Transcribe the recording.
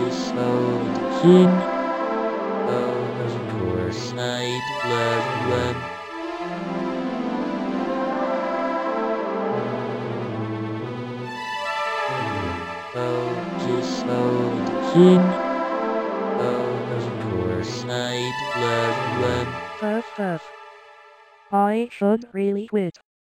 King. Oh, of course, I'd love one. King. Oh, of course, I'd love one. Puff puff. I should really quit.